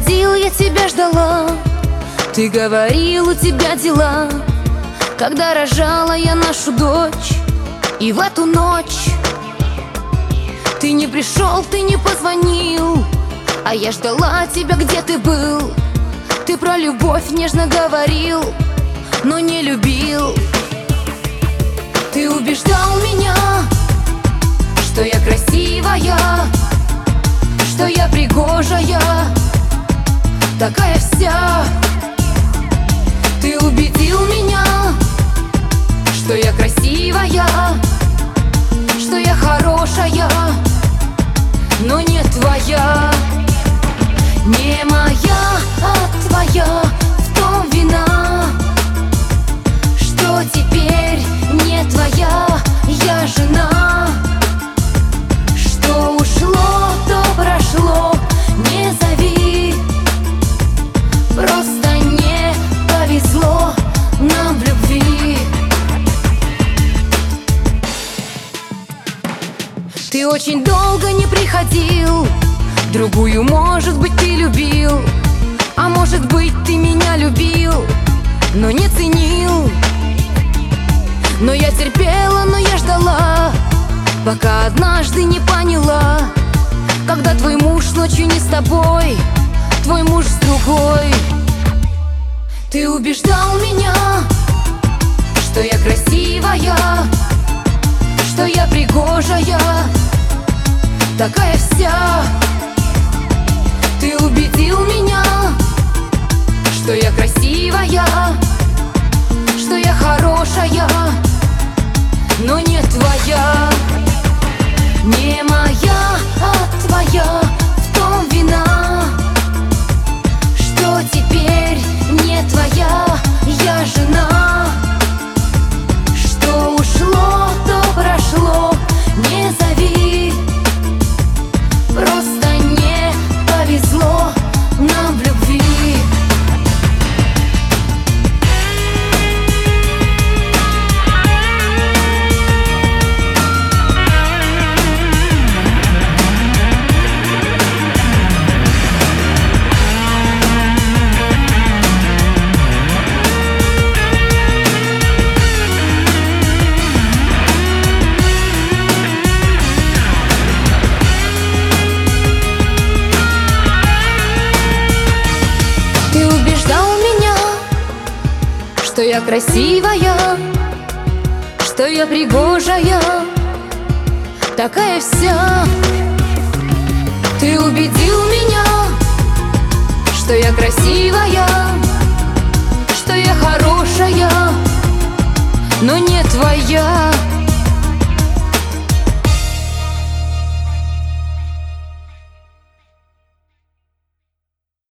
приходил, я тебя ждала. Ты говорил, у тебя дела. Когда рожала я нашу дочь, и в эту ночь ты не пришел, ты не позвонил, а я ждала тебя, где ты был. Ты про любовь нежно говорил, но не любил. Ты убеждал меня, что я красивая, что я пригожая, такая вся. Ты убедил меня, что я красивая, что я хорошая, но не твоя. Не моя, а твоя, в том вина, что теперь не твоя я жена. Что ушло, то прошло, не зови. Просто не повезло нам в любви. Ты очень долго не приходил, другую, может быть, ты любил, а может быть, ты меня любил, но не ценил. Но я терпела, но я ждала, пока однажды не поняла, когда твой муж ночью не с тобой, твой муж с другой. Ты убеждал меня, что я красивая, что я пригожая, такая вся. Ты убедил меня, что я красивая, что я хорошая, но не твоя. Не моя, а твоя, в том вина, что теперь не твоя я жена. Что ушло, то прошло, не зови. Просто не повезло нам в любви. Что я красивая, что я пригожая, такая вся. Ты убедил меня, что я красивая, что я хорошая, но не твоя.